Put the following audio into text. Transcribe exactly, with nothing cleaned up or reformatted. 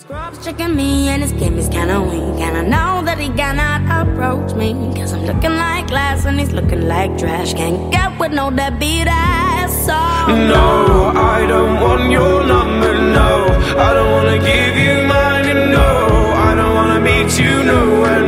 Scrub's checking me and his game is kinda weak, and I know that he cannot approach me, cause I'm looking like glass and he's looking like trash. Can't get with no deadbeat ass song. No, I don't want your number, no. I don't wanna give you mine, and no, I don't wanna meet you nowhere.